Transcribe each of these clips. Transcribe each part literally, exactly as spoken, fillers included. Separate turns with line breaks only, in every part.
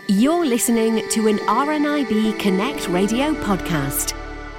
You're listening to an R N I B Connect Radio podcast.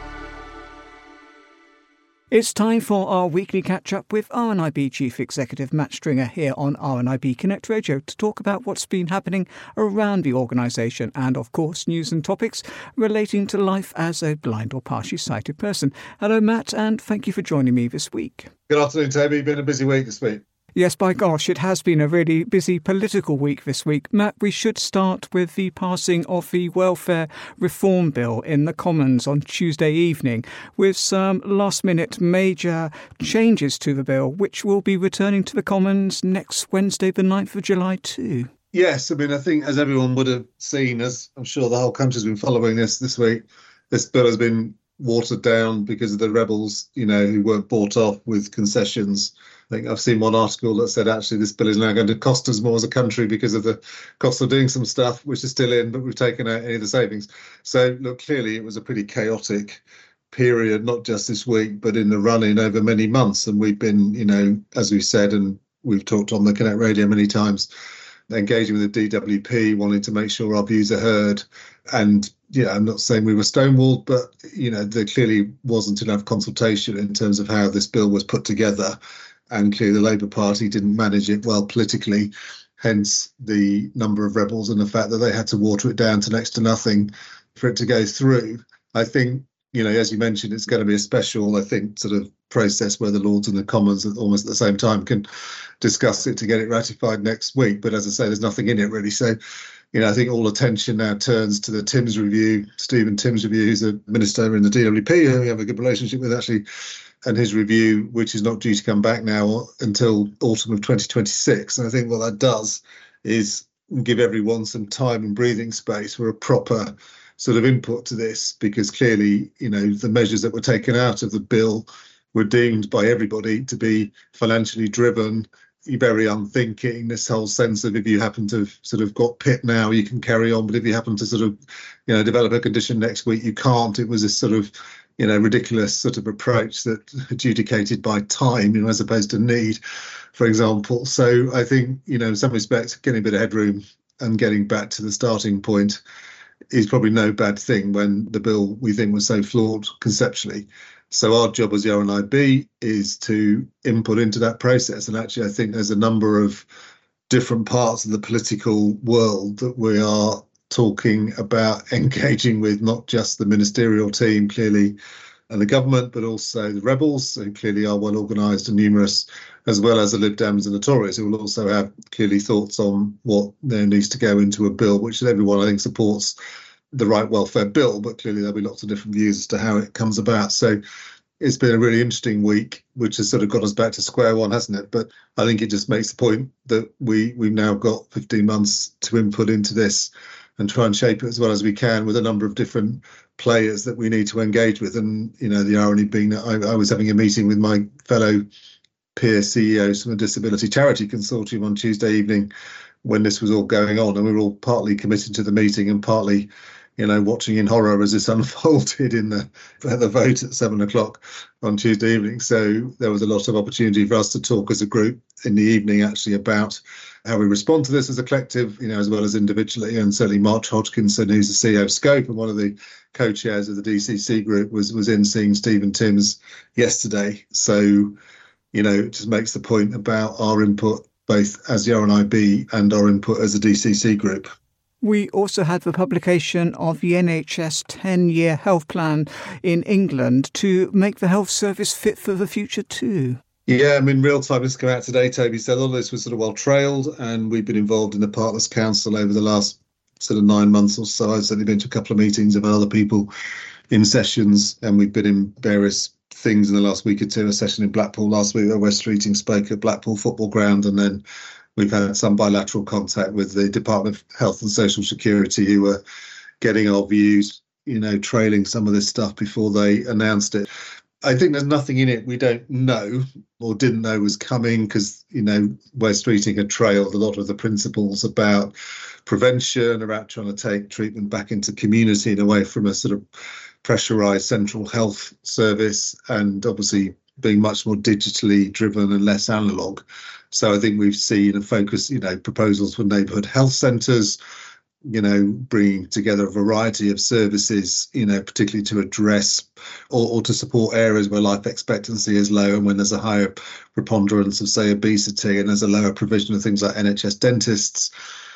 It's time for our weekly catch-up with R N I B Chief Executive Matt Stringer here on R N I B Connect Radio to talk about what's been happening around the organisation and, of course, news and topics relating to life as a blind or partially sighted person. Hello, Matt, and thank you for joining me this week.
Good afternoon, Toby. Been a busy week this week.
Yes, by gosh, it has been a really busy political week this week. Matt, we should start with the passing of the Welfare Reform Bill in the Commons on Tuesday evening, with some last-minute major changes to the bill, which will be returning to the Commons next Wednesday, the ninth of July too.
Yes, I mean, I think as everyone would have seen, as I'm sure the whole country's been following this this week, this bill has been watered down because of the rebels, you know, who weren't bought off with concessions. I think I've seen one article that said actually this bill is now going to cost us more as a country because of the cost of doing some stuff, which is still in, but we've taken out any of the savings. So, look, clearly it was a pretty chaotic period, not just this week, but in the run-in over many months. And we've been, you know, as we've said, and we've talked on the Connect Radio many times, engaging with the D W P, wanting to make sure our views are heard. And, yeah, I'm not saying we were stonewalled, but, you know, there clearly wasn't enough consultation in terms of how this bill was put together. And clearly the Labour Party didn't manage it well politically, hence the number of rebels and the fact that they had to water it down to next to nothing for it to go through. I think, you know, as you mentioned, it's going to be a special, I think, sort of process where the Lords and the Commons at almost at the same time can discuss it to get it ratified next week. But as I say, there's nothing in it really. So, you know, I think all attention now turns to the Timms review, Stephen Timms review, who's a minister in the D W P, who we have a good relationship with actually, and his review, which is not due to come back now until autumn of twenty twenty-six. And I think what that does is give everyone some time and breathing space for a proper sort of input to this, because clearly, you know, the measures that were taken out of the bill were deemed by everybody to be financially driven, very unthinking, this whole sense of if you happen to have sort of got P I T now, you can carry on, but if you happen to sort of, you know, develop a condition next week, you can't. It was this sort of, you know, ridiculous sort of approach that adjudicated by time, you know, as opposed to need, for example. So I think, you know, in some respects, getting a bit of headroom and getting back to the starting point is probably no bad thing when the bill we think was so flawed conceptually. So our job as the R N I B is to input into that process. And actually, I think there's a number of different parts of the political world that we are talking about engaging with, not just the ministerial team, clearly, and the government, but also the rebels, who clearly are well organised and numerous, as well as the Lib Dems and the Tories, who will also have clearly thoughts on what there needs to go into a bill, which everyone, I think, supports the right welfare bill, but clearly there'll be lots of different views as to how it comes about. So it's been a really interesting week, which has sort of got us back to square one, hasn't it? But I think it just makes the point that we, we've now got fifteen months to input into this and try and shape it as well as we can with a number of different players that we need to engage with. And, you know, the irony being that I, I was having a meeting with my fellow peer C E Os from the Disability Charity Consortium on Tuesday evening when this was all going on, and we were all partly committed to the meeting and partly, you know, watching in horror as this unfolded in the, the vote at seven o'clock on Tuesday evening. So there was a lot of opportunity for us to talk as a group in the evening, actually, about how we respond to this as a collective, you know, as well as individually. And certainly Mark Hodgkinson, who's the C E O of Scope and one of the co-chairs of the D C C group, was, was in seeing Stephen Timms yesterday. So, you know, it just makes the point about our input, both as the R N I B and our input as a D C C group.
We also had the publication of the N H S ten-year health plan in England to make the health service fit for the future too.
Yeah, I mean, real time has come out today, Toby. So a lot of this was sort of well trailed, and we've been involved in the Partners Council over the last sort of nine months or so. I've certainly been to a couple of meetings of other people in sessions, and we've been in various things in the last week or two. A session in Blackpool last week where West Streeting spoke at Blackpool Football Ground, and then we've had some bilateral contact with the Department of Health and Social Security, who were getting our views, you know, trailing some of this stuff before they announced it. I think there's nothing in it we don't know or didn't know was coming, because, you know, West Streeting had trailed a lot of the principles about prevention, about trying to take treatment back into community and away from a sort of pressurised central health service, and obviously being much more digitally driven and less analogue. So I think we've seen a focus, you know, proposals for neighbourhood health centres, you know, bringing together a variety of services, you know, particularly to address or, or to support areas where life expectancy is low and when there's a higher preponderance of, say, obesity, and there's a lower provision of things like N H S dentists.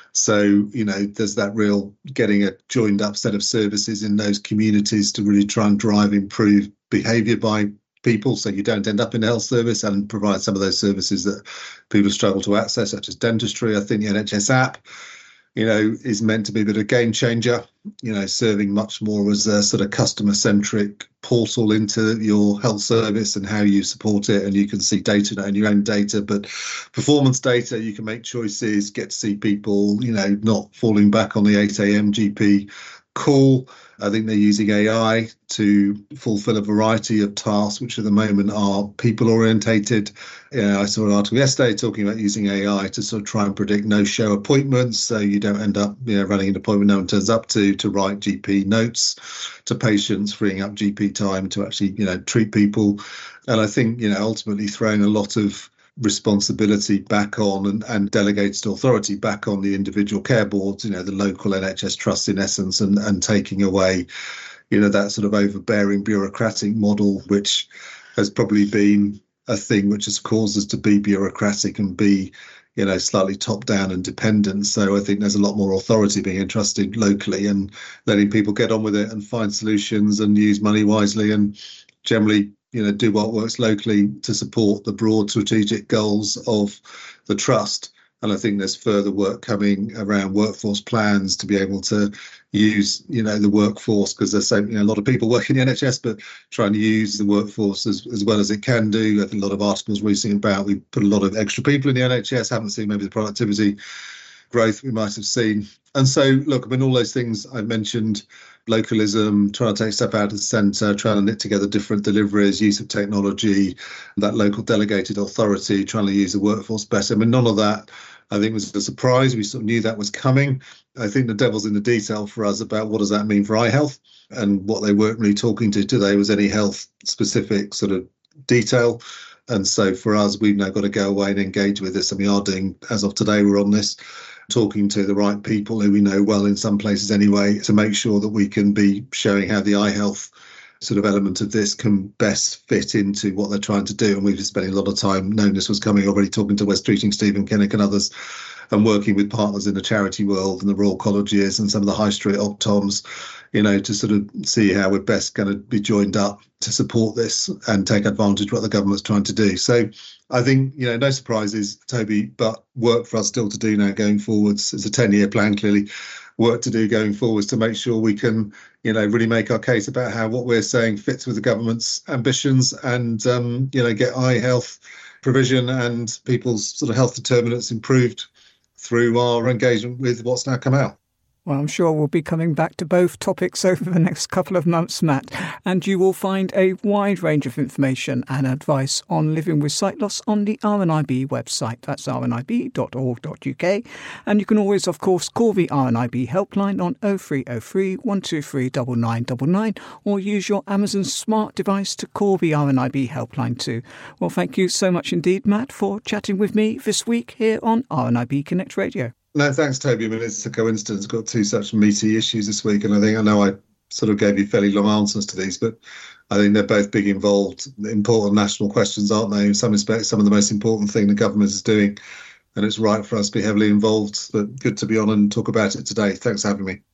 So, you know, there's that real getting a joined up set of services in those communities to really try and drive improved behaviour by people, so you don't end up in a health service, and provide some of those services that people struggle to access, such as dentistry. I think the N H S app, you know, is meant to be a bit of a game changer, you know, serving much more as a sort of customer centric portal into your health service and how you support it. And you can see data, not only your own data, but performance data. You can make choices, get to see people, you know, not falling back on the eight a.m. G P call. I think they're using A I to fulfill a variety of tasks, which at the moment are people orientated. You know, I saw an article yesterday talking about using A I to sort of try and predict no-show appointments, so you don't end up, you know, running an appointment no one turns up to, to write G P notes to patients, freeing up G P time to actually, you know, treat people. And I think, you know, ultimately throwing a lot of responsibility back on and, and delegated authority back on the individual care boards, you know, the local N H S trusts in essence, and, and taking away, you know, that sort of overbearing bureaucratic model, which has probably been a thing which has caused us to be bureaucratic and be, you know, slightly top down and dependent. So I think there's a lot more authority being entrusted locally and letting people get on with it and find solutions and use money wisely and generally, you know, do what works locally to support the broad strategic goals of the trust. And I think there's further work coming around workforce plans to be able to use, you know, the workforce, because there's so, you know, a lot of people work in the N H S, but trying to use the workforce as, as well as it can do. I think a lot of articles recently about we put a lot of extra people in the N H S, haven't seen maybe the productivity growth we might have seen. And so, look, I mean, all those things I mentioned, localism, trying to take stuff out of the centre, trying to knit together different deliveries, use of technology, that local delegated authority, trying to use the workforce better. I mean, none of that, I think, was a surprise. We sort of knew that was coming. I think the devil's in the detail for us about what does that mean for eye health, and what they weren't really talking to today was any health specific sort of detail. And so for us, we've now got to go away and engage with this. And we are doing, as of today, we're on this, talking to the right people who we know well in some places anyway, to make sure that we can be showing how the eye health sort of element of this can best fit into what they're trying to do. And we've been spending a lot of time knowing this was coming already, talking to West Streeting, Stephen Kinnock and others, and working with partners in the charity world and the Royal Colleges and some of the high street Optoms, you know, to sort of see how we're best going to be joined up to support this and take advantage of what the government's trying to do. So I think, you know, no surprises, Toby, but work for us still to do now going forwards. It's a ten-year plan, clearly, work to do going forwards to make sure we can, you know, really make our case about how what we're saying fits with the government's ambitions and, um, you know, get eye health provision and people's sort of health determinants improved through our engagement with what's now come out.
Well, I'm sure we'll be coming back to both topics over the next couple of months, Matt, and you will find a wide range of information and advice on living with sight loss on the R N I B website. That's r n i b dot org dot u k. And you can always, of course, call the R N I B helpline on oh three oh three, one two three, nine nine nine nine or use your Amazon smart device to call the R N I B helpline too. Well, thank you so much indeed, Matt, for chatting with me this week here on R N I B Connect Radio.
No, thanks, Toby. I mean, it's a coincidence. Got two such meaty issues this week, and I think I know I sort of gave you fairly long answers to these, but I think they're both big, involved, important national questions, aren't they? In some respects, some of the most important thing the government is doing, and it's right for us to be heavily involved. But good to be on and talk about it today. Thanks for having me.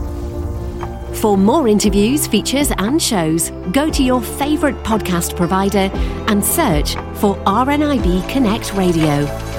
For more interviews, features and shows, go to your favourite podcast provider and search for R N I B Connect Radio.